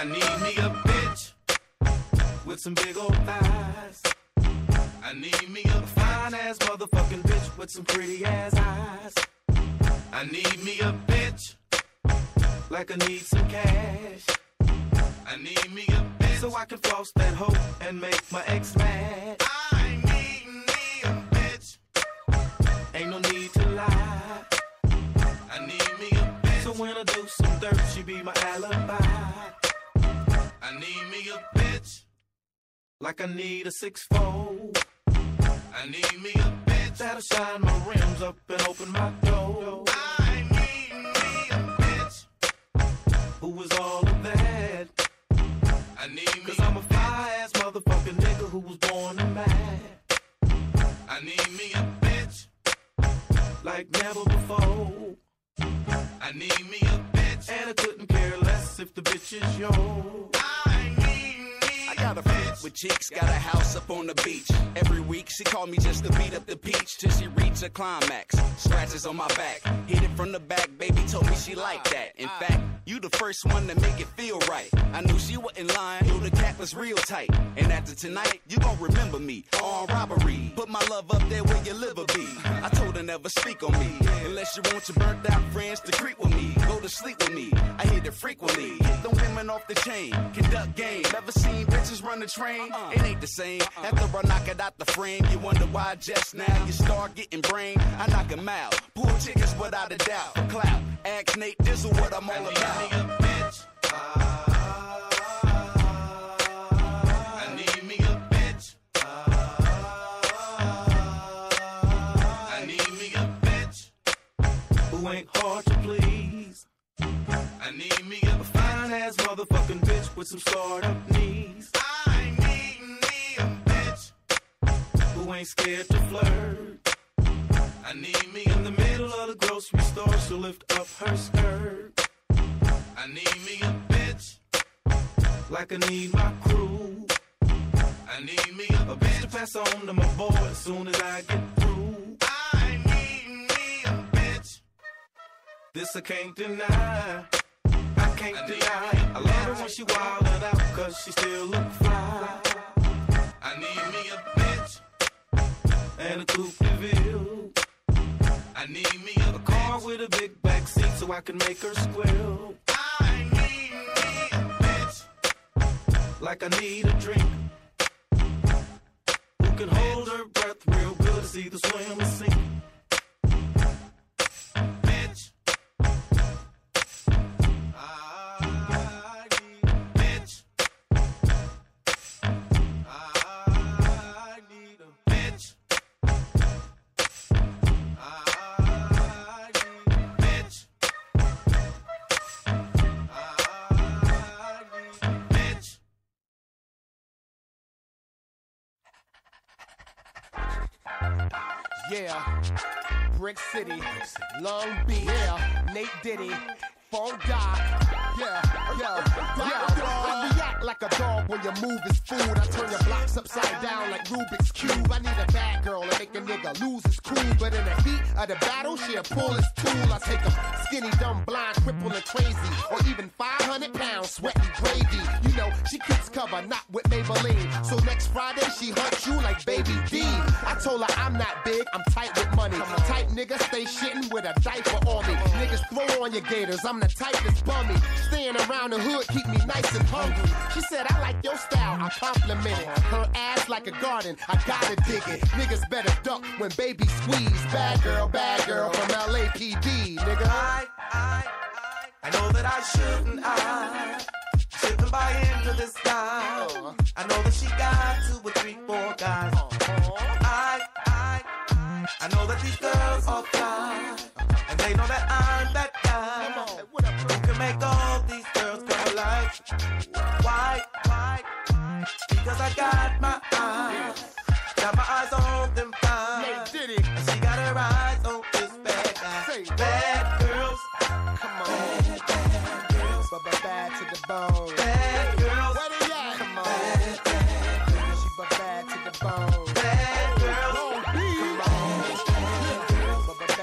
I need me a bitch with some big old thighs. I need me a fine ass motherfucking bitch with some pretty ass eyes. I need me a bitch like I need some cash. I need me a bitch so I can floss that hoe and make my ex mad. I need me a bitch. Ain't no need to lie. I need me a bitch so when I do some dirt, she be my alibi. I need me a bitch like I need a 6'4". I need me a bitch that'll shine my rims up and open my door. I need me a bitch who is all of that. I need me, cause I'm a fly-ass motherfucking nigga who was born a man. I need me a bitch like never before. I need me a bitch, and I couldn't care less if the bitch is yours. I got a bitch with cheeks, got a house up on the beach. Every week she called me just to beat up the peach till she reach a climax. Scratches on my back, hit it from the back. Baby told me she liked that. In fact, you the first one to make it feel right. I knew she wasn't lying, knew the cat was real tight. And after tonight, you gon' remember me. Armed robbery, put my love up there where your liver be. I told her never speak on me unless you want your burnt out friends to creep with me. Go to sleep with me, I hit it frequently. Hit them women off the chain, conduct game. Never seen bitches run the train, it ain't the same. After I knock it out the frame, you wonder why just now you start getting brain. I knock 'em out, pull tickets without a doubt. For clout, ask Nate, this is what I'm all about. I need me a bitch. I need me a bitch. I need me a bitch who ain't hard to please. I need me a fine ass motherfucking bitch with some startup knees. I need me a bitch who ain't scared to flirt. I need me in the middle of the grocery store, she'll lift up her skirt. I need me a bitch like I need my crew. I need me a bitch to pass on to my boy as soon as I get through. I need me a bitch, this I can't deny. I can't deny it. I love her when she wildin' out, cause she still look fly. I need me a bitch and a coupe de ville. I need me a car with a big back seat so I can make her squeal. I need me a bitch like I need a drink, who can hold her breath real good to see the swim and sink. Bitch, yeah, Brick City, Long Beach, yeah, Nate Diddy, Funk Doc, yeah. I react like a dog when you move his food. I turn your blocks upside down like Rubik's Cube. I need a bad girl to make a nigga lose his cool. But in the heat of the battle, she'll pull his tool. I take him skinny, dumb, blind, crippled, and crazy. Or even 500 pounds, sweating gravy. You know, she keeps cover, not with Maybelline. So next Friday, she hunts you like Baby D. I told her I'm not big, I'm tight with money. Type nigga stay shitting with a diaper on me. Niggas throw on your gators, I'm the type that's bummy. Staying around the hood, keep me nice and hungry. She said, I like your style, I compliment it. Her ass like a garden, I gotta dig it. Niggas better duck when baby squeeze. Bad girl from LAPD, nigga. I know that I shouldn't buy into this guy. I know that she got 2 or 3, 4 guys. I know that these girls are fly, and they know that I'm that guy who can make all these girls come alive. Why? Because I got my eyes on them fine, and she got her eyes on this bad guy. Bad girls, come on, bad girls, but bad to the bone. Bad girls, where they at? Come on, bad girls, she but bad to the bone. Bad girls, come on, bad girls, but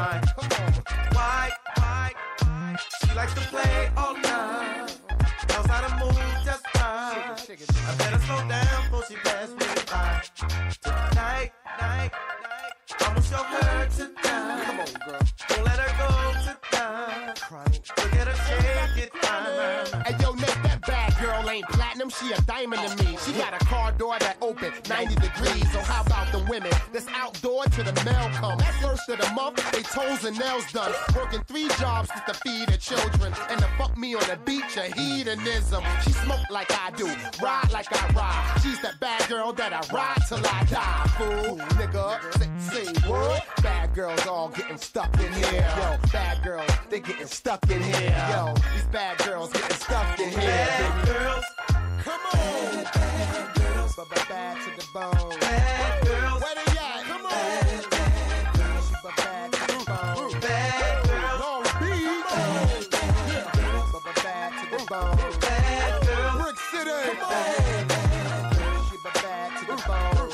fine. White. She likes to play all night. Knows how to move just fine. I better slow down before she passes me by. Tonight, I'ma show her tonight. Come on, girl. Don't let her go tonight. Look at her shake it fine. Hey, yo, Nick, that bad girl ain't platinum. She a diamond to me. She got a car door that open 90 degrees. So how about the women that's outdoor till the mail come? That first of the month, they toes and nails done. Working 3 jobs just to feed her children. And to fuck me on the beach, a hedonism. She smoke like I do, ride like I ride. She's that bad girl that I ride till I die. Fool, nigga, say what? Bad girls all getting stuck in here. Yo, bad girls, they getting stuck in here. Yo, these bad girls getting stuck in here. Bad girls, Come on. Bad girls, but bad to the bone. bad girls, Where they at? Come on. Bad girls, but bad to the bone. bad girls, Long Beach. Bad girls, but bad to the bone. bad girls. Brick City. Come on. Bad girls, she but bad to the bone.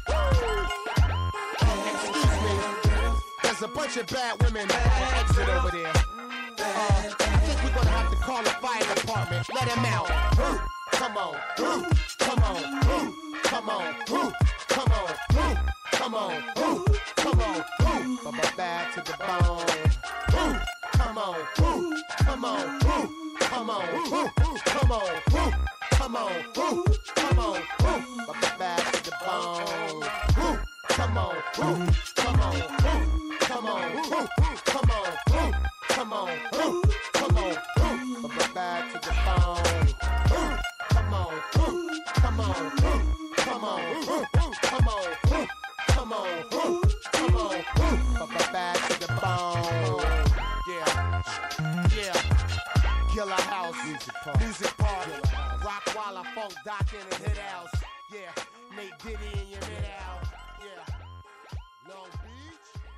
Excuse me. There's a bunch of bad women on the exit over there. I think we're gonna have to call the fire department. Let them out. Come on. Come on. Come on. Come on. Come on. Come on. But bad to the bone. Come on. Come on. Come on. Come on. Come on. Come on. But bad to the bone. Come on. Come on. Come on. Come on. Come on. Come on. But bad to the bone. Come on. Come on. Come on. Come on. Come on. Come on. But bad to the bone. Yeah. Killer House. Music Park. Rock Walla Funk Doc in the hit house. Yeah. Nate Diddy in your mid out. Yeah. Long Beach.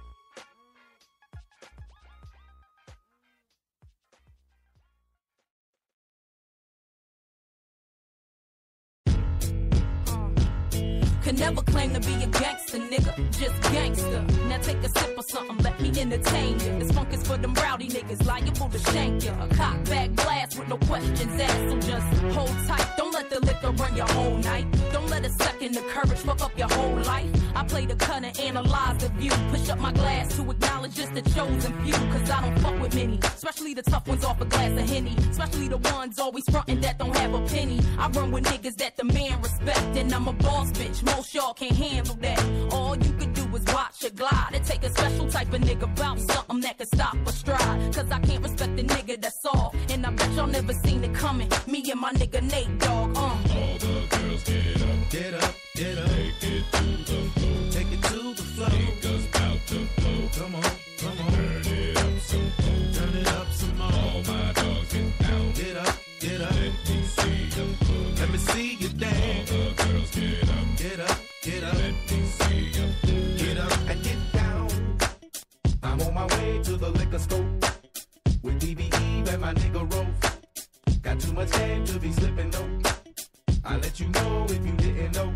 Could never claim to be a gangster, nigga, just gangster. Now take a sip of something, let me entertain you. This funk is for them rowdy niggas, liable to shank you. A cock back blast with no questions asked, so just hold tight. Don't let the liquor run your whole night. Don't let a second of courage fuck up your whole life. I play the cut and analyze the view. Push up my glass to acknowledge just the chosen few. Cause I don't fuck with many, especially the tough ones off a glass of Henny. Especially the ones always frontin' that don't have a penny. I run with niggas that demand respect, and I'm a boss bitch. Most y'all can't handle that. All you could do is watch your glide. It take a special type of nigga about something that can stop a stride. Cause I can't respect the nigga that's soft, and I bet y'all never seen it coming. Me and my nigga Nate, dog. All the girls get up, get up, get up. Take it to the floor. Take us out the floor. Come on. Turn it up some more. Turn it up some more. All my dogs get down. Get up, get up. Let me see them put. Let me see you dance. All the girls get up, get up, get up. Let me see them get up and get down. I'm on my way to the liquor store with DBE and my nigga Rolf. Got too much game to be slipping though. I'll let you know if you didn't know.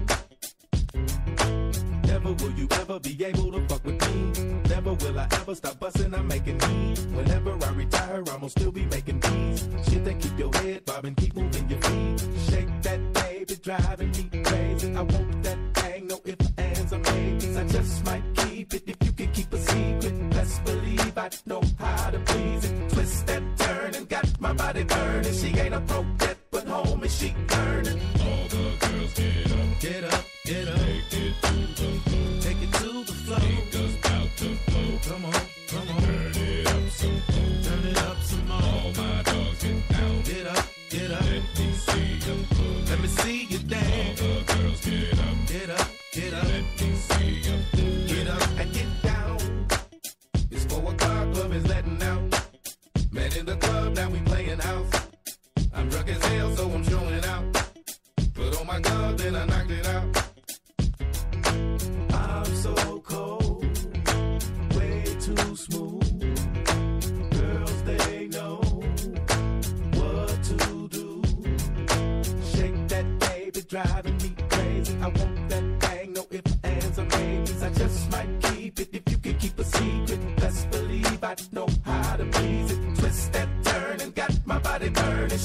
Never will you ever be able to fuck with me. Never will I ever stop busting, I'm making me. Whenever I retire, I'ma still be making these. Shit that keep your head bobbing, keep moving your feet. Shake that baby, driving me crazy. I want that thing, no ifs, ands, or maybes. I just might keep it if you can keep a secret. Best believe I know how to please it. Twist that turn and got my body burning. She ain't a broke yet, but home and she earning. All the girls get up, get up, get up. Take it to the floor. Take us out the floor. Come on. Turn it up some more. Turn it up some more. All my dogs get down. Get up, get up. Let me see them put. Let me see you dance. All the girls get up, get up, get up. Let me see them get up and get down. It's 4 o'clock, club is letting out. Met in the club, now we playing house. I'm drunk as hell, so I'm showing it out. Put on my glove, then I knocked it out. I'm so cold, way too smooth. Girls, they know what to do. Shake that baby, driving me crazy. I want that thing, no ifs, ands, or maybes. I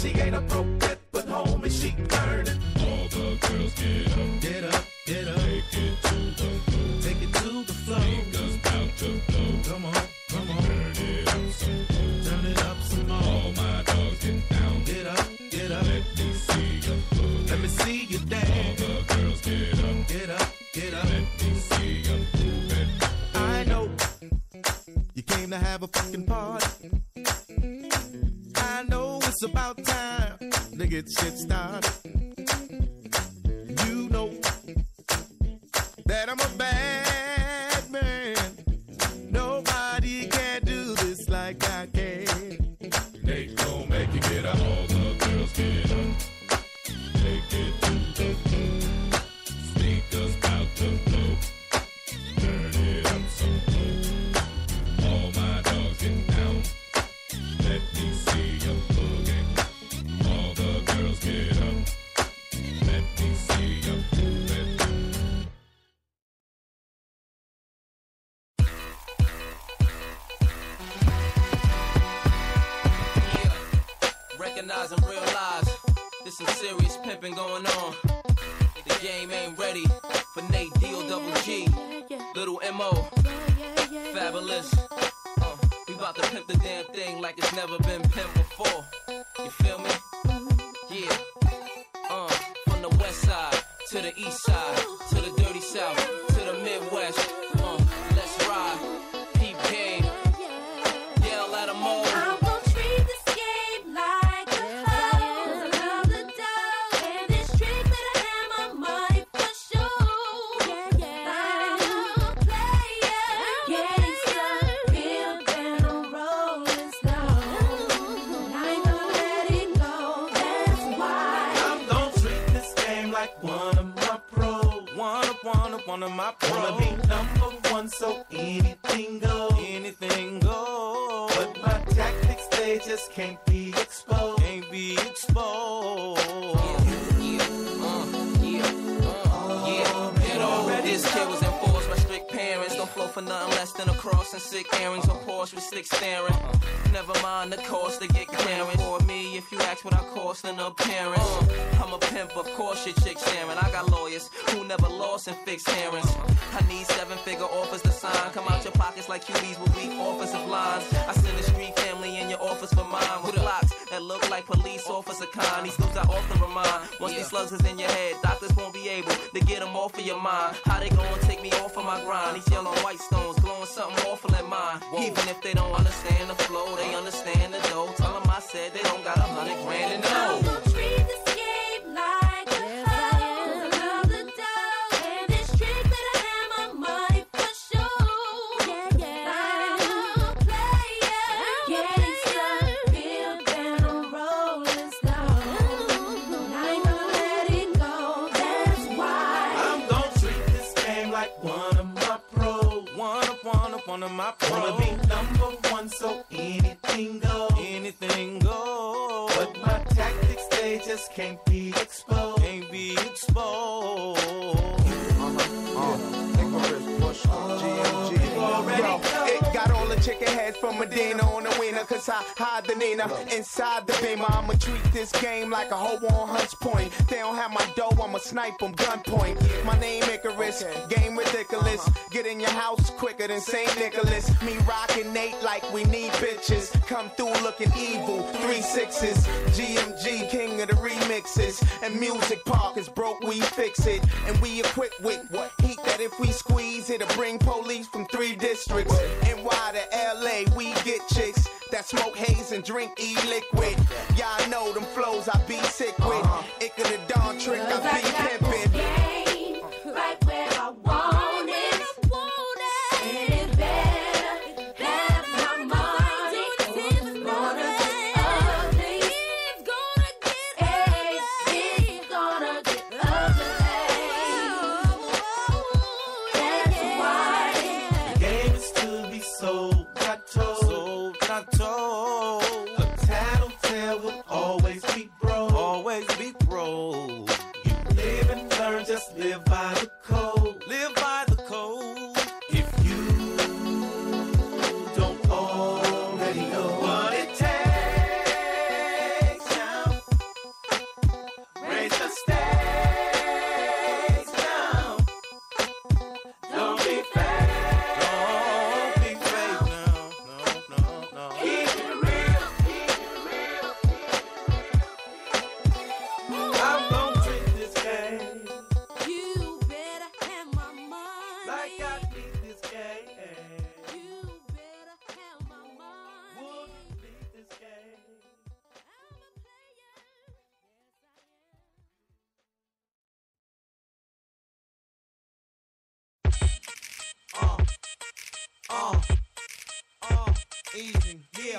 She ain't a broke yet, but homie, she earning. All the girls get up. Get up, get up. Take it to the floor. Take it to the floor. Speakers bout to blow. Come on, come on. Turn it up some more. Turn it up some more. All my dogs get down. Get up, get up. Let me see you move. Let me see you All dance. the girls get up. Get up, get up. Let me see you moving. I know you came to have a fucking party. I know it's about time to get shit started. You know that I'm a bad man. Nobody can do this like I can. Nate gon' make you get up. All the girls get up. Take it to the floor. Speakers bout to blow. Turn it up some more. All my dogs get down. Let me see you boogie. All the girls get up. Let me see you moving. Yeah, recognize and realize there's some serious pimping going on. The game ain't ready for Nate D-O-double-G, Little M.O., Fabulous. We about to pimp the damn thing like it's never been pimped before. You feel me? Yeah. From the west side to the east side to the dirty south to the Midwest. Let's ride. Peep game. Yell at 'em all. I'm gon' treat this game like a hoe. I love the dough, and this trick that I have my money for sure. I'm a player, gangster, pimp and a rolling stone. I ain't gonna let it go, that's why. I'm gonna treat this game like one of my pros. One of my pros. Wanna be number one, so anything goes. Anything goes. But my tactics, they just can't be exposed. Can't be exposed. Get already. This kid was enforced by strict parents. Don't flow for nothing less than a cross and sick earrings or Porsche with slick staring. Never mind the cost to get clearance. For me, if you ask what I cost an appearance. I'm a pimp, of course your chick staring. I got lawyers who never lost and fixed hearings. I need 7-figure offers to sign. Come out your pockets like QBs with weak offensive lines. I send a street family in your office for mine. With locks that look like police officer kind. These dudes I often remind. Once these slugs is in your head, doctors won't be able to get them off of your mind. How they gonna take me off of my grind? These yellow and white stones glowing something awful in mine. Even if they don't understand the flow, they understand the dough. Tell them I said they don't got 100 grand in the I'm dough. gon' treat this game like a hoe. I love the dough, and this trick that I have my money for sure. I'm a player, gangster, pimp and a rolling stone. I ain't gonna let it go, that's why. I'm gonna treat this game like one of my pros. One of my pros. Wanna be number one, so anything goes. Anything goes. But my tactics, they just can't be exposed. Can't be exposed. Yo, it got all the chicken heads from Medina on the wiener, cause I hide the Nina inside the beamer. I'ma treat this game like a hoe on Hunts Point. They don't have my dough, I'ma snipe them gunpoint. My name Icarus, game ridiculous. Get in your house quicker than St. Nicholas. Me rockin' Nate like we need bitches. Come through looking evil, 3 6s. GMG, king of the remixes. And Music Park is broke, we fix it. And we equipped with heat that if we squeeze, it'll bring police from 3 districts. NY to LA, we get chicks that smoke haze and drink e-liquid. Y'all know them flows I be sick with. It could have done trick, I be pimpin'. Game right where I want it. And it better have my money. It's gonna get ugly. It's gonna get ugly. That's why. The game is to be sold, not told. Not told. A tattletale will always be broke. Always be broke. Easy, yeah.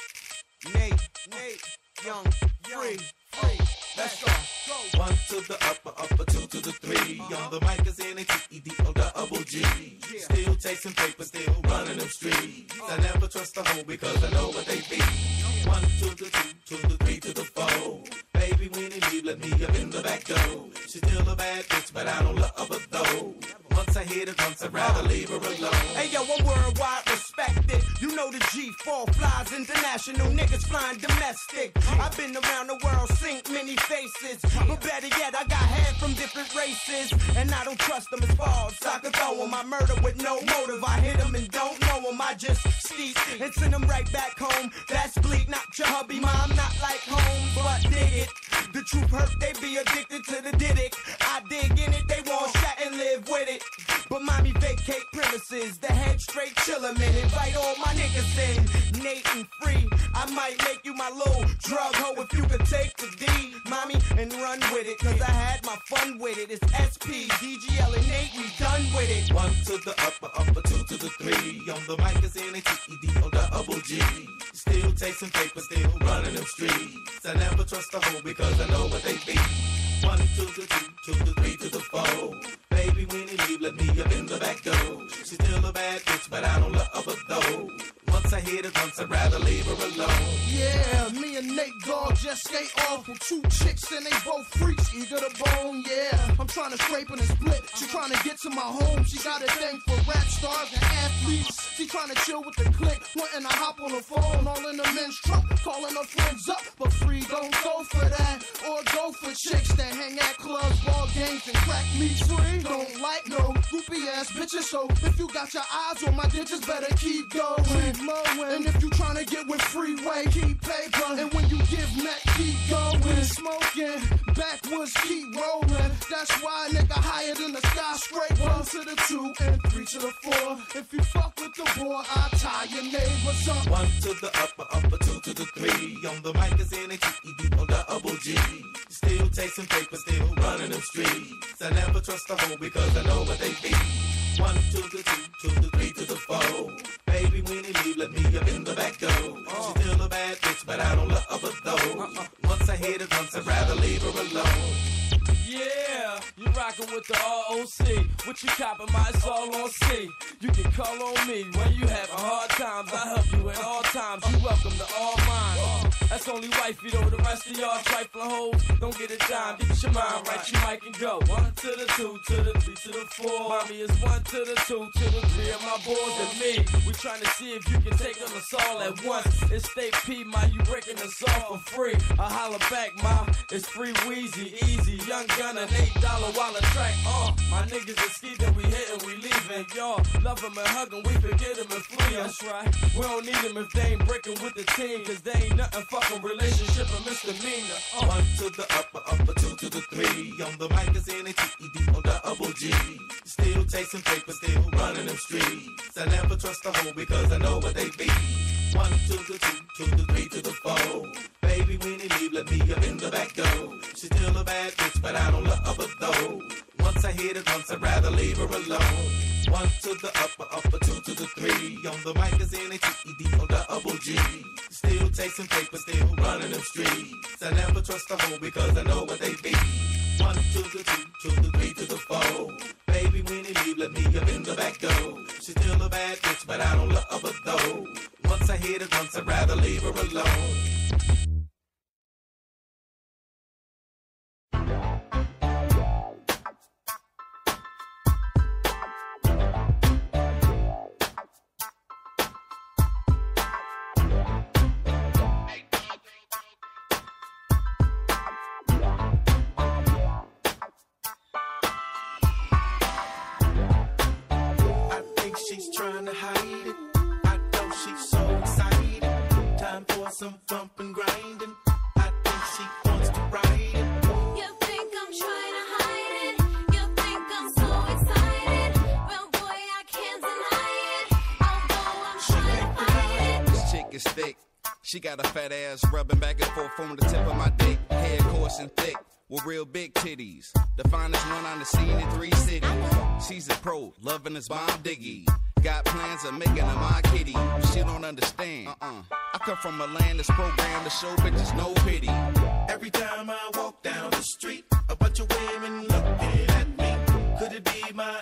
Nate, Young, free. Let's go. One to the upper, two to the three. On the mic is N-A-T-E-D-O-double-G. Still chasing paper, still running them streets. I never trust the hoe because I know what they be. One to the two to the three to the four. Baby, when he leave, let me up in the back door. She's still a bad bitch, but I don't love her though. Once I hit it, once I'd rather leave her alone. Hey yo, I'm worldwide respected. You know the G4 flies international, niggas flying domestic. I've been around the world, seen many faces. But better yet, I got head from different races. And I don't trust them as far as I can throw them. I murder with no motive. I hit them and don't know them. I just steep and send them right back home. That's bleak, not your hubby, mom, not like home. But dig it. The truth hurt, they be addicted to the diddick. I dig in it, they want shot and live with it. But mommy vacate premises, the head straight chillin', man. Invite all my niggas in, Nate and free. I might make you my little drug hoe if you could take the D, mommy, and run with it. Cause I had my fun with it. It's SP, DGL, and Nate, we done with it. One to the upper, two to the three. On the mic is N-A-T-E-D-O-double-G. Still chasing paper, still running them streets. I never trust the hoe because I know what they be. One to the two to the three to the four. Baby, when he leave, let me up in the back door. She's still a bad bitch, but I don't love her though. Once I hit it, once I'd rather leave her alone. Yeah, me and Nate Dogg just skate off with two chicks and they both freaks, eager to bone, yeah. I'm trying to scrape and split, she trying to get to my home. She got a thing for rap stars and athletes. She trying to chill with the clique, wanting to hop on the phone, all in the men's truck, calling her friends up. But free don't go for that, or go for chicks that hang at clubs, ball games, and crack meats. Free don't like no groupie ass bitches, so if you got your eyes on my digits, better keep going. And if you tryna get with freeway, keep paper. And when you give Mac, keep going. Smoking, backwoods, keep rolling. That's why a nigga higher than the skyscraper. 1 to the 2 and 3 to the 4. If you fuck with the boy, I'll tie your neighbors up. One to the upper, two to the three. On the mic is N-A-T-E-D-O-double-G. Still chasing paper, still running them streets. I never trust a hoe because I know what they be. One to the two to the three to the four. Baby, when he leave, let me up in the back door. She's still a bad bitch, but I don't love her though. Once I hit it, once I'd rather leave her alone. Yeah, you rockin' with the ROC. What you coppin', my it's all on C. You can call on me when you having hard times. I help you at all times. You welcome to all mine. That's only wifey though. The rest of y'all trifling hoes don't get a dime. Get your mind right, you might can go. 1 to the 2 to the 3 to the 4. Mommy is 1 to the 2 to the 3 of my boys and me. We trying to see if you can take on us all at once. It's State P, ma, you breaking us off for free. I holler back, ma. It's free Weezy, easy, young gun, an $8 while a track. My niggas are skeeving, we hitting, we leaving. Y'all love them and hug them, we forget them and flee. That's right. We don't need them if they ain't breaking with the team, cause they ain't nothing fucking relationship or misdemeanor. One to the upper, two to the three. On the mic is N-A-T-E-D-O-double-G. Still chasing paper, still running them streets. I never trust a hoe because I know what they be. 1 to the two to the three to the four. Baby, when he leave, let me up in the back door. She's still a bad bitch, but I don't love her though. Once I hit it, once I'd rather leave her alone. 1 to the upper, two to the three. On the mic is N-A-T-E-D-O-double-G. Still chasing paper, still running them streets. I never trust a hoe because I know what they be. 1 to the two to the three to the four. Baby, when he leave, let me up in the back door. She's still a bad bitch, but I don't love her though. Once I hit it, once I'd rather leave her alone. She's trying to hide it. I know she's so excited. Time for some bump and grinding. I think she wants to ride it. You think I'm trying to hide it? You think I'm so excited? Well, boy, I can't deny it. Although I'm trying to fight it. This chick is thick. She got a fat ass rubbing back and forth from the tip of my dick. Head coarse and thick with real big titties. The finest one on the scene in 3 cities. She's a pro, loving us bomb diggy. Got plans of making her my kitty. She don't understand. I come from a land that's programmed to show bitches no pity. Every time I walk down the street, a bunch of women looking at me. Could it be my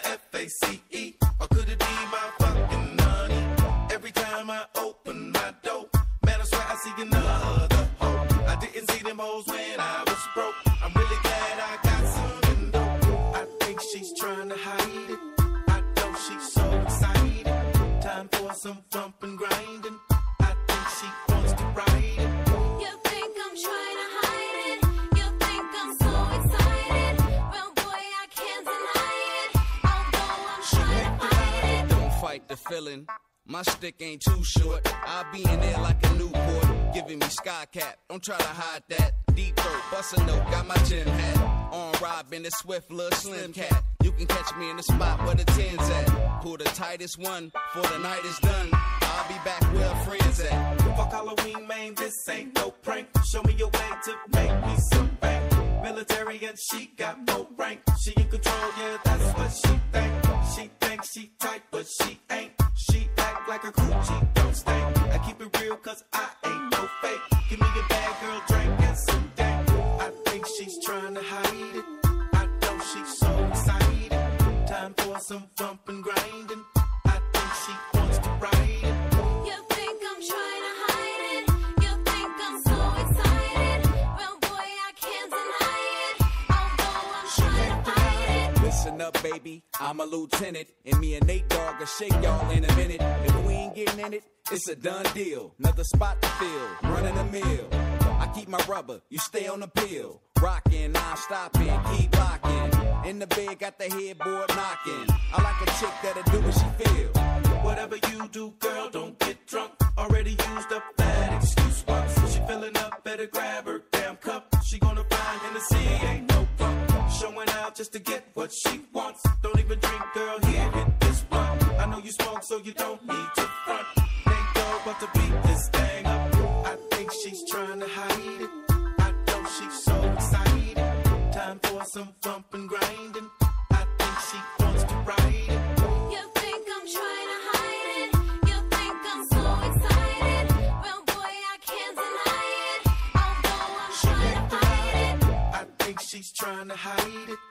FACE? Or could it be my fucking money? Every time I open my door, man, I swear I see another hoe. I didn't see them hoes when I was broke. I'm really glad I got some in though. I think she's trying to hide it. I know she's so excited. Time for some thumping, grinding. I think she wants to ride it. You think I'm trying to hide it? You think I'm so excited? Well, boy, I can't deny it. Although I'm trying to fight it. Don't fight the feeling. My stick ain't too short. I'll be in there like a Newport, giving me sky cap. Don't try to hide that. Deep throat, bust a note, got my gym hat. On Robin, the swift little slim cat. You can catch me in the spot where the 10's at. Pull the tightest one for the night is done. I'll be back where friends at. Fuck Halloween, man, this ain't no prank. Show me your way to make me some bank. Military and she got no rank. She in control, yeah, that's what she think. She thinks she tight, but she ain't. She act like a coochie, don't stink. I keep it real, cause I ain't no fake. Give me a bad girl drink and some dank. I think she's trying to hide it. I know she's so excited. Time for some thumping, grinding. I think she wants to ride it. You think I'm trying to hide it? You think I'm so excited? Well, boy, I can't deny it. Although I'm trying to fight it. Listen up, baby, I'm a lieutenant. And me and Nate Dogg will shake y'all in a minute. If we ain't getting in it, it's a done deal. Another spot to fill, running a mill. I keep my rubber, you stay on the pill. Rockin', non-stopping, keep locking. In the bed, got the headboard knocking. I like a chick that'll do what she feel. Whatever you do, girl, don't get drunk. Already used up that excuse once. She filling up, better grab her damn cup. She gonna find Hennessy, ain't no pump. Showing out just to get what she wants. Don't even drink, girl, here, hit this one. I know you smoke, so you don't need to front. Ain't go but to beat this thing up. I think she's trying to hide it. I know she's so excited. Time for some thumping, grinding. I think she wants to ride it. You think I'm trying to hide it? You think I'm so excited? Well, boy, I can't deny it. Although I'm trying to fight it. I think she's trying to hide it.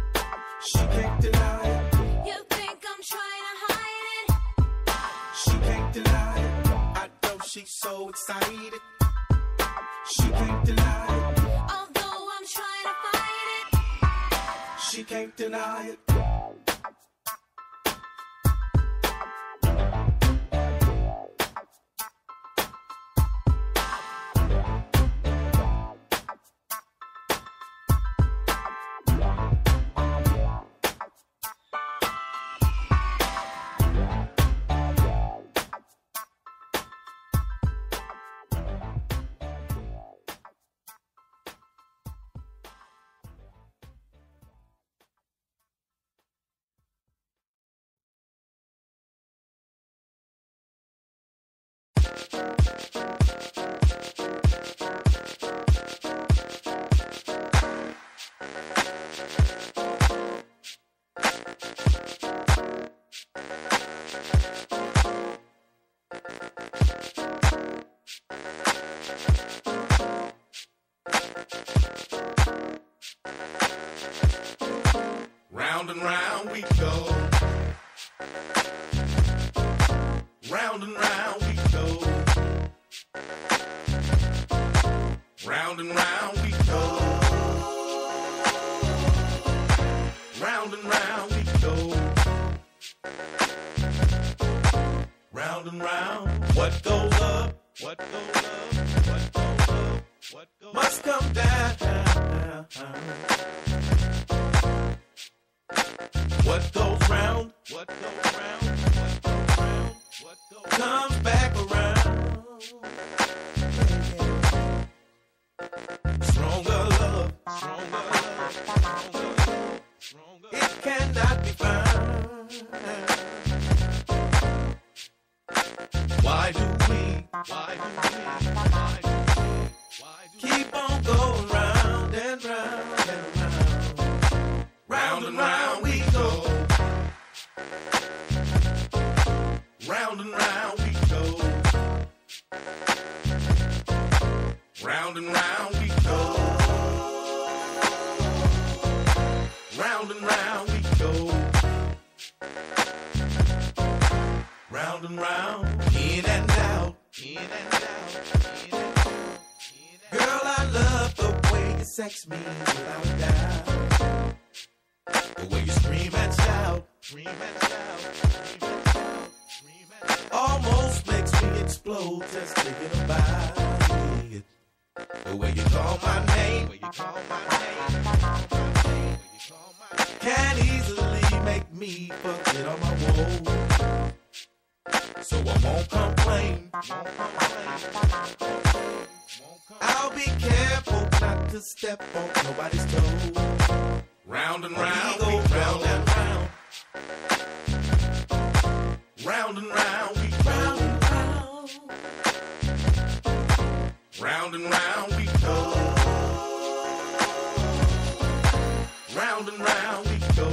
She can't deny it. You think I'm trying to hide it? She can't deny it. I know she's so excited. She can't deny it. Although I'm trying to fight it. She can't deny it. Round and round we go. Round and round we go. Round and round we go. Round and round we go. Round and round. What goes up? What goes up? What goes up? What goes up? Must come down. What goes round? What goes round? What goes round? What goes comes back around. Stronger love, stronger love, stronger love, stronger. It cannot be found. Why do we? Why do we? Why do we? Why do keep on going round and round and round? Round and round we go. round and round, in and out, in and out, in and out. Girl, I love the way you sex me without a doubt. The way you scream and shout, scream and shout, scream and shout, scream and shout. Almost makes me explode just thinking about it. The way you call my name, the way you call my name, can easily make me forget all my woes. So I won't complain. I'll be careful not to step on nobody's toes. Round and round, we go round and round. Round and round, we round and round. Round and round, we go. Round and round, we go.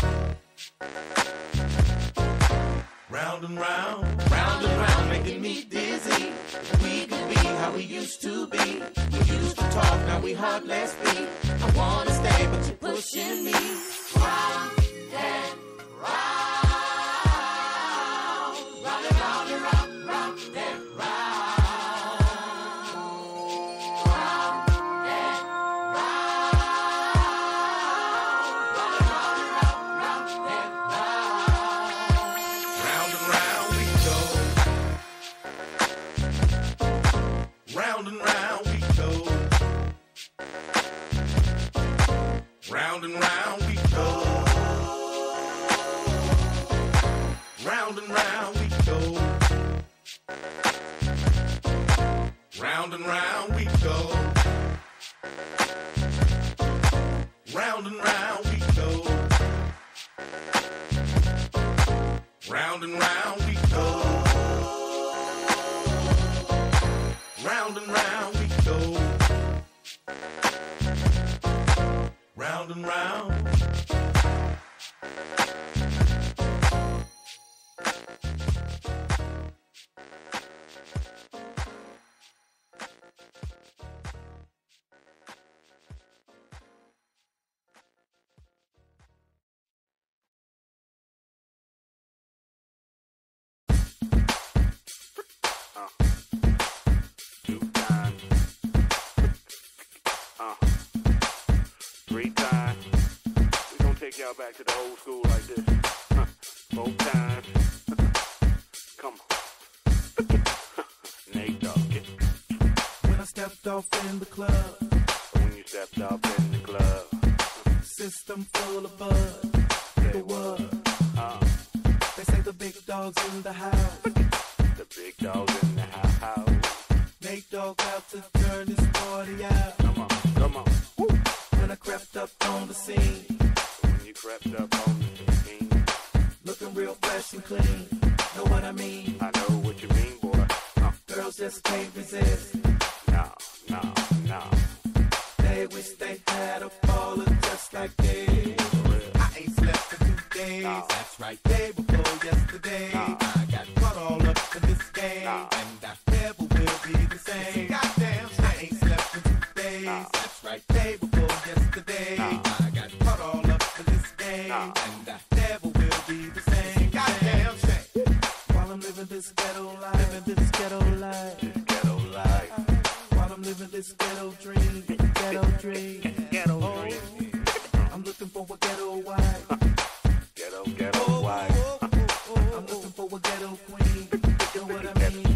Round and round, making me dizzy. We could be how we used to be. We used to talk, now we hardly speak. I wanna stay, but you're pushing me round and round, round and round and round, round and round, round and round, round and round and round, round and round. Round and round we go. Round and round we go. Round and round we go. Round and round we go. Round and round we go. Round and round we go. Round and round we go. Round and round we go. Round and round. Two times. Three times. We gonna take y'all back to the old school like this. 4 times. Come on. Nate Dogg, get it. When I stepped off in the club, When you stepped off in the club. system full of bud. The what? They say the big dog's in the house. The big dogs in the house. Nate Dogg out to turn this party out. Come on, come on. Woo. When I crept up on the scene, When you crept up on the scene. looking real fresh and clean. Know what I mean? I know what you mean, boy. Girls just can't resist. No, no, no. They wish they had a baller just like this. I ain't slept for 2 days. No. That's right, day before yesterday. No. I got caught all up in this game, No. and I never will be the same. Goddamn, I ain't slept for 2 days. No. That's right, day before yesterday. No. I got caught all up in this game, No. and I never will be the same. Goddamn, shit. While I'm living this ghetto life, This ghetto life. while I'm living this ghetto dream, Ghetto dream. I'm looking for a ghetto wife. Ghetto wife. I'm looking for a ghetto queen. You know what I mean?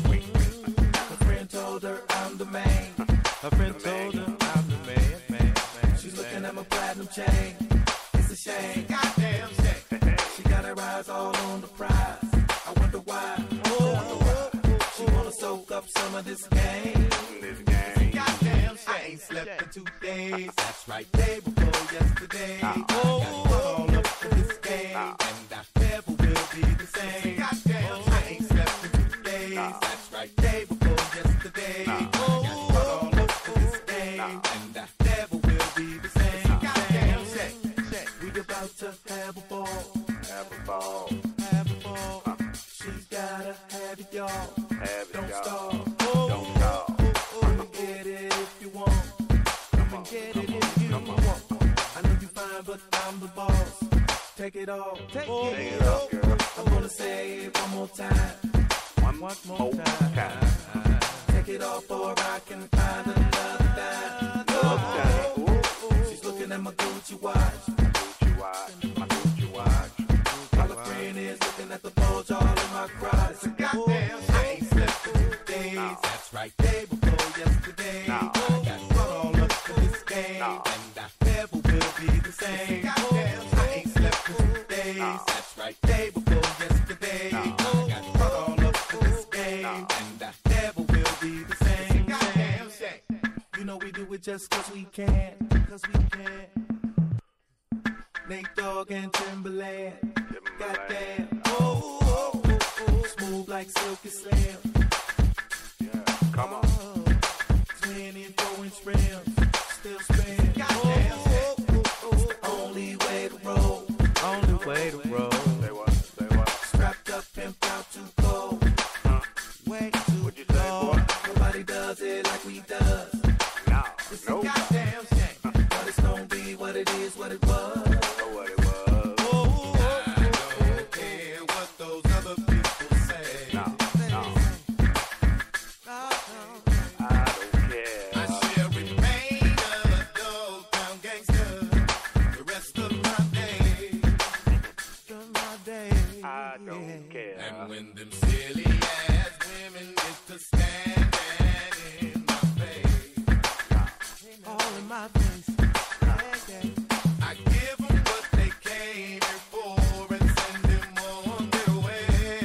Her friend told her I'm the man. Her friend told her I'm the man. She's looking at my platinum chain. It's a shame. Goddamn shame. She got her eyes all on the prize. I wonder why. She wanna soak up some of this game. This game. Goddamn shame. I ain't slept for 2 days. That's right, day before yesterday. I got caught all up in this game, and I never will be the same. Goddamn, I ain't slept for 2 days. That's right, day before yesterday. I got caught all up in this game, and I never will be the same. Goddamn, check. We about to have a ball. Have a ball. Have a ball. She's gotta have it, y'all. Have it, Don't y'all. stall. Don't stall. Come and get it if you want. Come and get it if you want. I know you fine, but I'm the boss. take it off. Take it off, girl. I'm gonna say it one more time. One more time. Take it off or I can find another dime. No. She's looking at my Gucci watch. My Gucci watch. While her friend is looking at the bulge all in my crowd. It's a goddamn I ain't slept in 2 days. No. That's right, day before yesterday. No. I got caught all up in this game. No. And I never will be the same. I ain't slept in 2 days. No. That's right, day before yesterday. No. I got caught all up in this game. No. And I never will be the same. Goddamn shame. You know we do it just cause we can. Cause we can. Nate Dogg and Timberland. Goddamn. Oh. Smooth like Silky Slim. Yeah, come on. 20 and 4-inch rims. Still spin. Goddamn. It's the only way to roll. Only way to roll. Say what? Strapped up, pimped out, too cold. Way too What'd you say, cold. boy? Nobody does it like we does. No. It's Nope. a goddamn shame. But it's gonna be what it is, what it was. Know what it was. I don't care what those other people say. No. I don't care. I shall remain a Dogtown gangster the rest of my days. I don't care. And when them silly ass women get to standing in my face, all in my face, I give them what they came here for and send them on their way.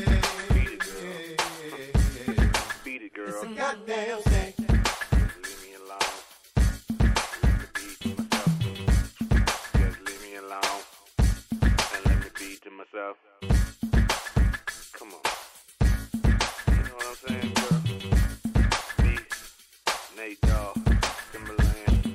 Beat it, girl. It's a goddamn thing. Leave me alone. Let me be to myself. Just leave me alone. And let me be to myself. Come on. You know what I'm saying, girl? Me, Nate Dogg, Timberland.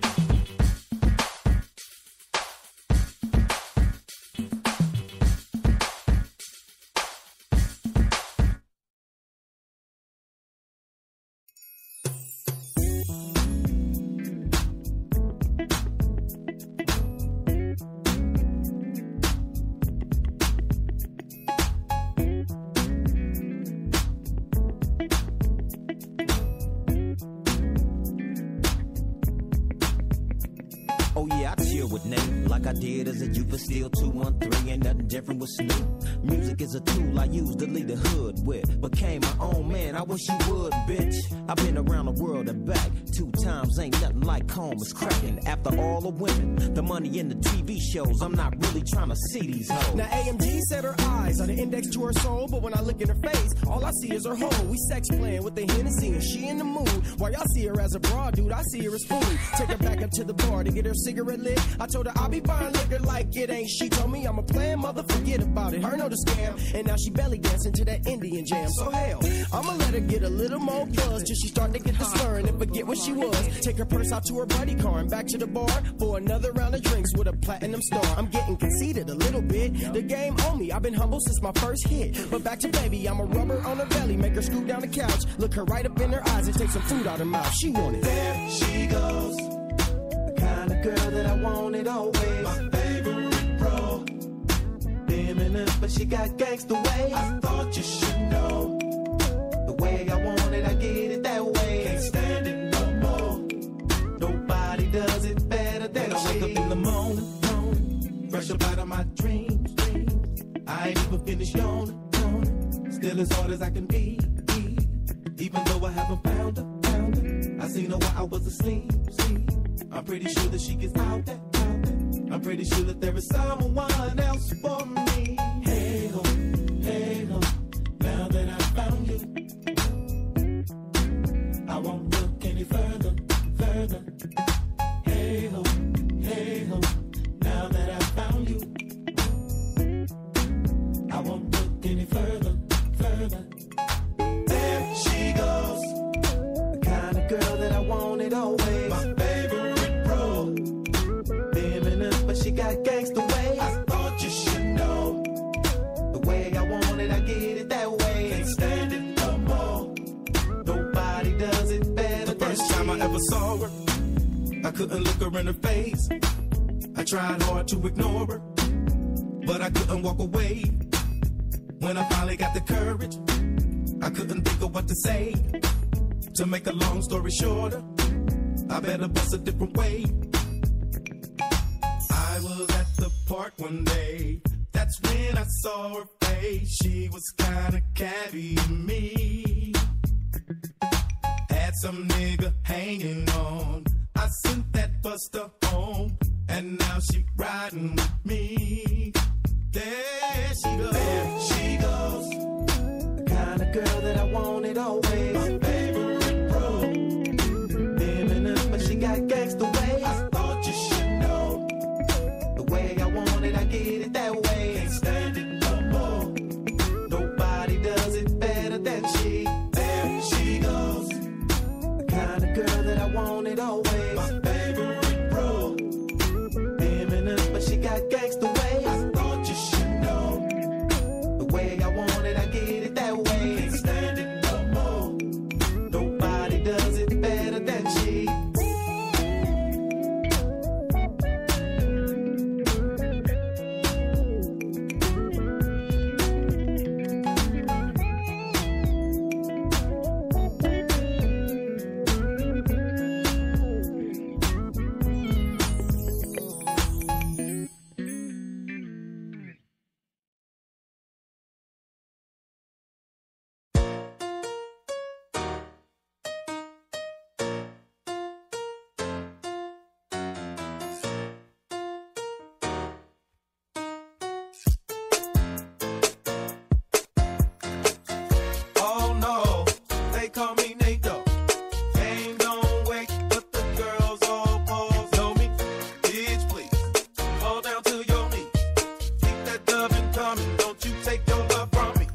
Oh yeah, I chill with Nate like I did as a youth, but still 213 ain't nothing different with Snoop. Music is a tool I use to lead the hood with. Became my own man, I wish you would, bitch. I've been around the world and back 2 times, ain't nothing like home is cracking. After all the women, the money in the TV shows, I'm not really trying to see these hoes. Now AMG said her eyes are the index to her soul, but when I look in her face, all I see is her hole. We sex playing with the Hennessy and she in the mood. While y'all see her as a broad, dude, I see her as food. Take her back up to the bar to get her cigarette lit. I told her I'll be buying liquor like it ain't. She told me I'm a playing mother, forget about it. Her know the scam, and now she belly dancing to that Indian jam. So hell, I'ma let her get a little more buzz till she start to get the slurring and forget what she was. Take her purse out to her buddy car and back to the bar for another round of drinks with a platinum star. I'm getting conceited a little bit. The game on me, I've been humble since my first hit. But back to baby, I'm a rubber on her belly, make her scoot down the couch, look her right up in her eyes and take some food out her mouth. She want it. There she goes, the kind of girl that I wanted always. My favorite pro, feminine, but she got gangsta ways. I thought you should know, the way I want it, I get it that way. Can't stand it no more. Nobody does it better than she. I wake up in the morning, fresh up out of my dreams. I ain't even finished yawning, still as hard as I can be. Even though I haven't found her, I seen her while I was asleep. I'm pretty sure that she gets out there. I'm pretty sure that there is someone else for me. Hey ho, now that I found you, I won't look any further. Hey ho, now that I found you, I won't look any further. There she goes, the kind of girl that I wanted always. My favorite pro, feminine, but she got gangsta ways. I thought you should know, the way I want it, I get it that way. Can't stand it no more. Nobody does it better. The first time I ever saw her, I couldn't look her in her face. I tried hard to ignore her, but I couldn't walk away. When I finally got the courage, I couldn't think of what to say. To make a long story shorter, I better bust a different way. I was at the park one day, that's when I saw her face. She was kinda catty to me. Had some nigga hanging on, I sent that buster home, and now she riding with me. There she goes, there she goes, the kind of girl that I wanted always. My favorite bro, but she got gangsta ways. I thought you should know, the way I want it, I get it that way. Can't stand it no more, nobody does it better than she. There she goes, the kind of girl that I wanted always. My favorite bro, but she got gangsta ways. I thought you should know, the way I want it, I get it that way. Can't stand it no more, nobody does it better than she. Oh no, they call me Nate though. Game don't wait, but the girls all pause. Know me, bitch, please. Fall down to your knees. Keep that loving coming, don't you take your love from me.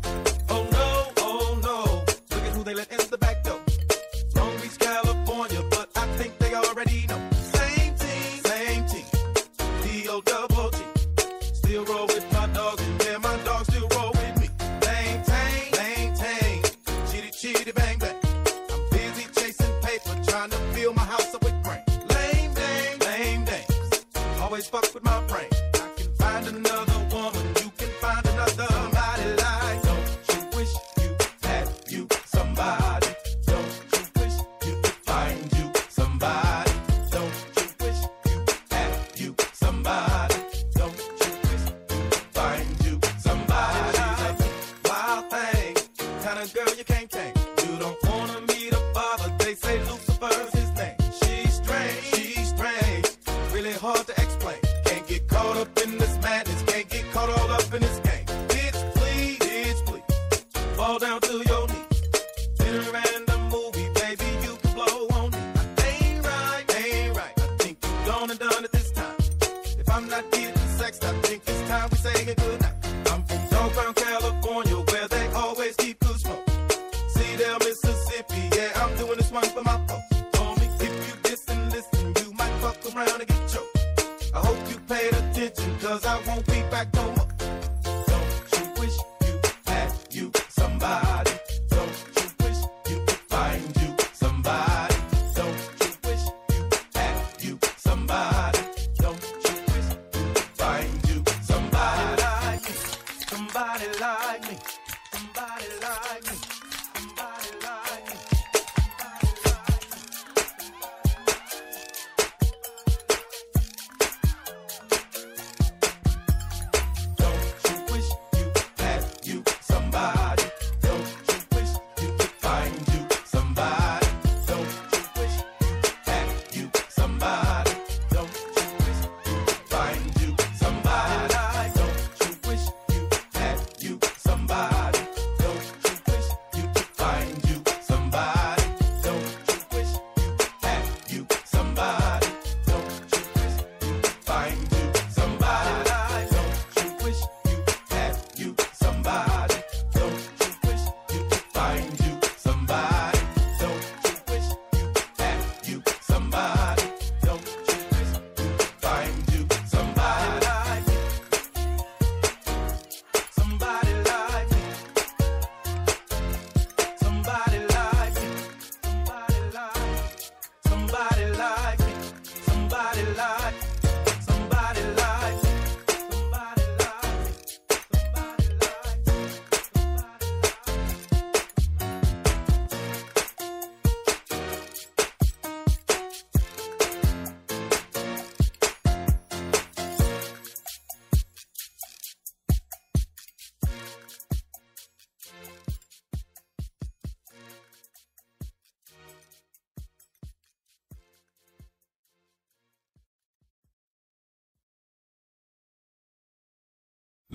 Oh no, look at who they let in the back door. Long Beach, California, but I think they already know. Same team, D-O-double-G. Still roll with my dogs, and yeah, my dogs still roll with me. Maintain, chitty bang bang. I'm busy chasing paper, trying to fill my house up with brain. Lame dames, always fuck with my brain. I can find another woman, you can find another. Somebody like, don't you wish you had you somebody? Don't you wish you could find you somebody? Don't you wish you had you somebody? Don't you wish you could find you somebody? Wild thing, kind of girl you can't tame. You don't wanna meet a father, they say Lucifer's his name. She's strange, really hard to explain. Can't get caught up in this madness, can't get caught all up in this game. Bitch, please, fall down to your knees. In a random movie, baby, you can blow on me. Ain't right, I think you gone and done it this time. If I'm not getting sex, I think it's time we say good night. I'm from Dogtown, California, where they always keep good smoke. Cedar, Mississippi, yeah, I'm doing this one for my folks. Homie, if you diss and listen, you might fuck around and get choked. I hope you paid attention, cause I won't be back no more. Don't you wish you had you somebody? Don't you wish you could find you somebody? Don't you wish you had you somebody? Don't you wish you could find you somebody like me? Somebody like me. Somebody like me. Somebody like me. Don't you wish you had you somebody? Don't you wish you could find you somebody? Don't you wish you had you somebody? Don't you wish you could find you somebody? Don't you wish you had you somebody?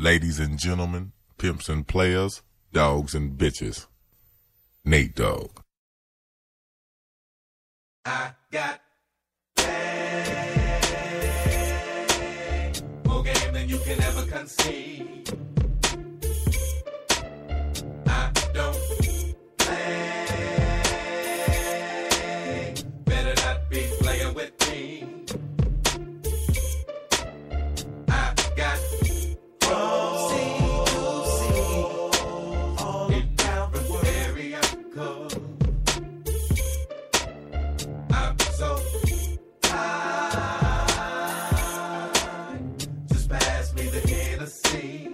Ladies and gentlemen, pimps and players, dogs and bitches. Nate Dogg. I got more game than you can ever conceive. I don't play. Better not be playing with me. I got all around the area code. I'm so tired. Just pass me the Hennessy.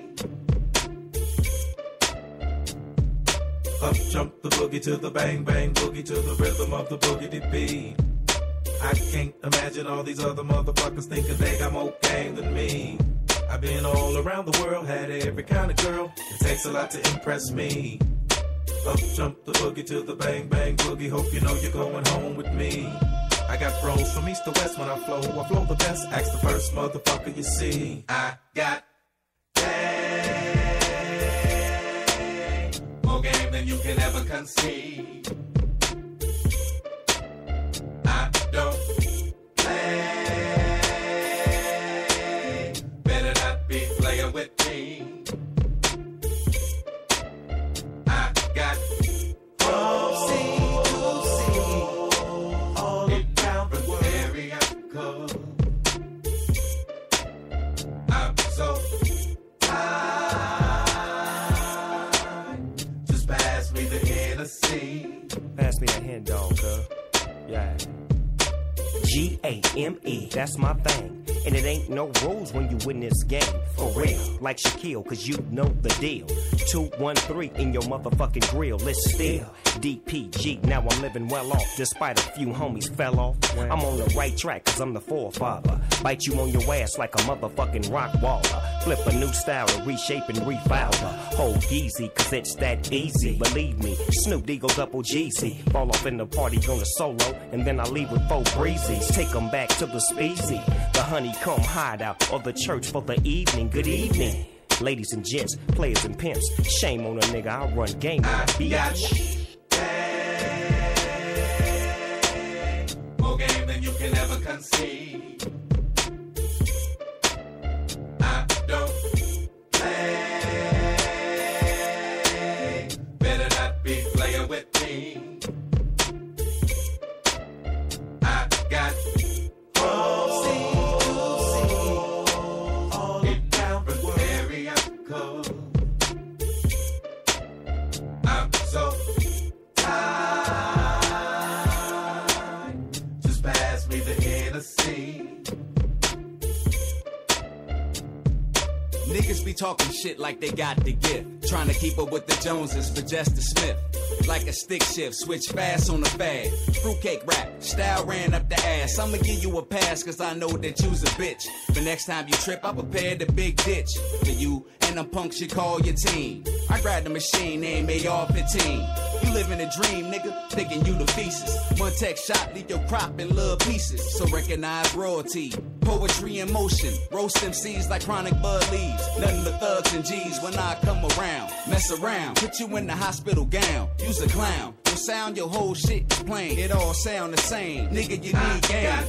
Up jump the boogie to the bang bang boogie to the rhythm of the boogie beat. I can't imagine all these other motherfuckers thinking they got more game than me. I've been all around the world, had every kind of girl. It takes a lot to impress me. Up jump the boogie to the bang bang boogie. Hope you know you're going home with me. I got bros from east to west when I flow the best. Ask the first motherfucker you see. I got game, more game than you can ever conceive. I don't play. Better not be playing with me. I got all around the area code. I'm so tired. Just pass me the Hennessy. Pass me that hen dog, cuz. Yeah. G-A-M-E, that's my thing. And it ain't no rules when you win this game. For real, like Shaquille, cause you know the deal. 213 in your motherfucking grill, it's still DPG, now I'm living well off. Despite a few homies fell off, I'm on the right track cause I'm the forefather. Bite you on your ass like a motherfucking rock waller. Flip a new style to reshape and refile the whole easy cause it's that easy. Believe me, Snoop Deagle double GC. Fall off in the party on the solo and then I leave with 4 breezies. Take them back to the speezy, the honeycomb hideout or the church for the evening. Good evening, ladies and gents, players and pimps. Shame on a nigga, I run game on a bitch. More game than you can ever conceive. I don't play. Better not be playing with me. I got all around the area code. I'm so tired. Just pass me the Hennessy. Niggas be talking shit like they got the gift. Trying to keep up with the Joneses for Justice Smith. Like a stick shift, switch fast on the fad. Fruitcake rap, style ran up the ass. I'ma give you a pass cause I know that you's a bitch. But next time you trip, I prepared the big ditch for you and them punks you call your team. I grabbed the machine named AR-15. You living a dream, nigga, thinking you the feces. One tech shot, leave your crop in little pieces. So recognize royalty, poetry in motion. Roast MCs like chronic bud leaves. Nothing but thugs and G's when I come around. Mess around, put you in the hospital gown. You's a clown, your sound, your whole shit is plain. It all sound the same, nigga, you need game.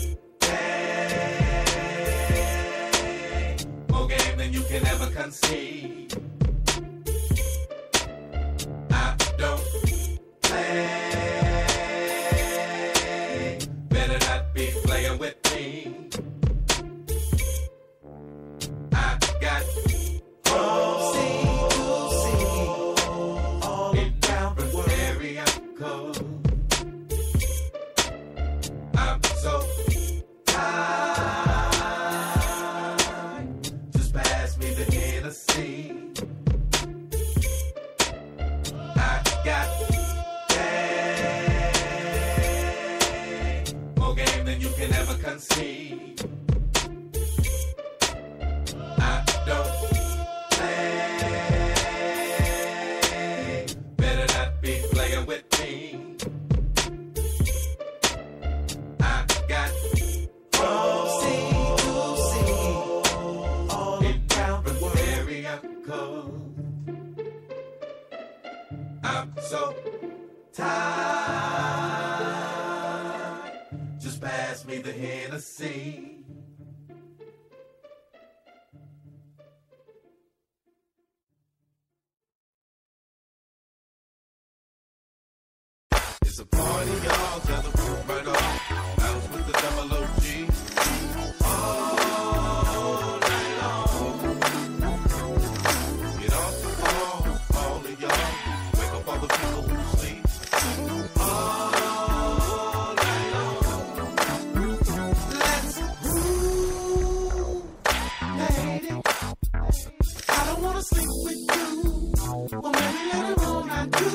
More game than you can ever conceive. I don't play. Better not be playing with me. I got all around the area code. I'm so tired. Just pass me the Hennessy. I'm so tired. Just pass me the Hennessy. It's a party, y'all. Tell the roof right off. Bounce with the double OG. All night long. Get off the wall, all of y'all. Wake up all the people who sleep. All night long. Let's groove, lady. I don't wanna sleep with you. Well, maybe later on I do.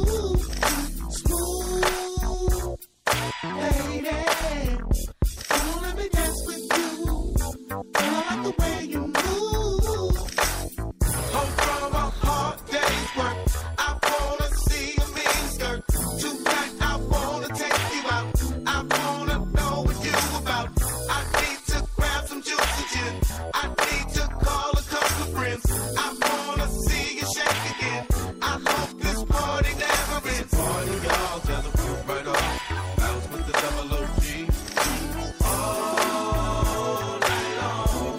Lady, come on, let me dance with you. And I like the way you move. Home from a hard day's work, I wanna see a mean skirt. Tonight I wanna take you out. I wanna know what you about. I need to grab some juice and gin. I need to call a couple of friends. I wanna see you shake again. I hope this party never ends. Party, y'all, tell the roof right off. With the double OG. All night long.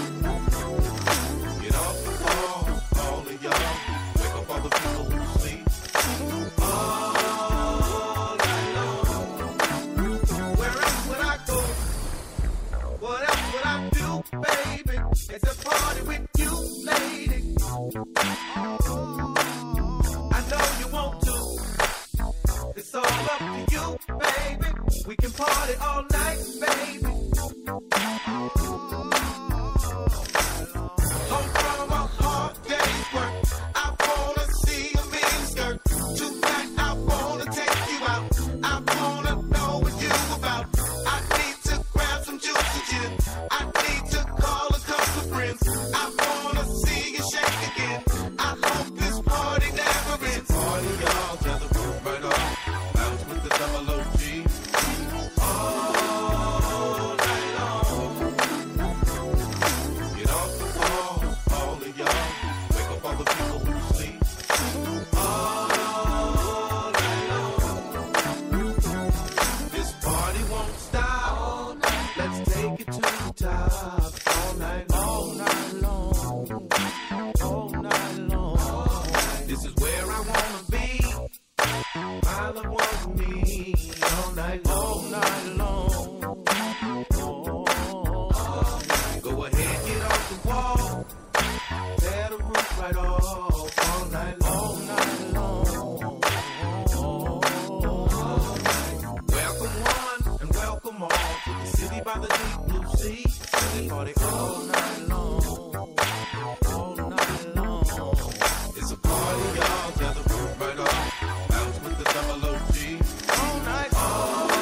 Get off the wall, all of y'all. Wake up all the people who sleep. All night long. Where else would I go? What else would I do, baby? It's a party with you, lady. I know you want to. It's all up to you, baby. We can party all night, baby. Home from a hard day's work, I wanna see a mean skirt. Tonight I wanna take you out. I wanna know what you about. I need to grab some juice and gin. I need to call a couple of friends. I wanna see you shake again. I hope this party never ends. Party, y'all, tell the roof right off. Bounce with the double OG. All night long. Get off the wall, all of y'all. Wake up all the people who sleep. All night long. This party won't stop. All night. Let's take it to the top. All night long. All night long. All night long. This is where I wanna be. My love wants me. All night long. All night long. Go ahead, get off the wall. Tear the roof right off. All night long. Welcome one and welcome all to the city by the deep blue sea. Sunday party all night long. All night long. It's a party, y'all. Tear the roof right off. Bounce with the double OG. All night long.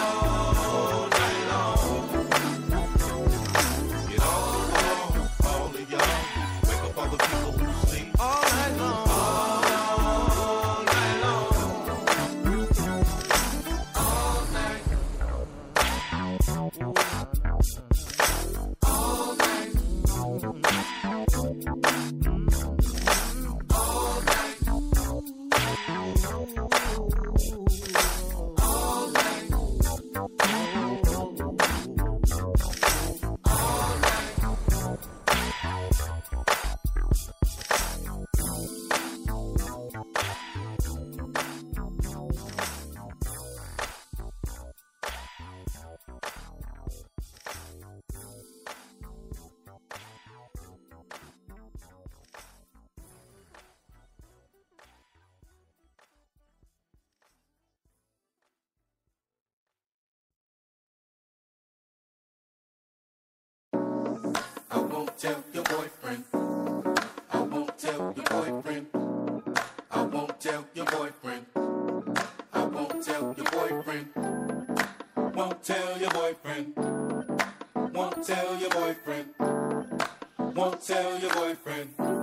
tell your boyfriend. I won't tell your boyfriend. I won't tell your boyfriend. I won't tell your boyfriend. Won't tell your boyfriend. Won't tell your boyfriend. Won't tell your boyfriend.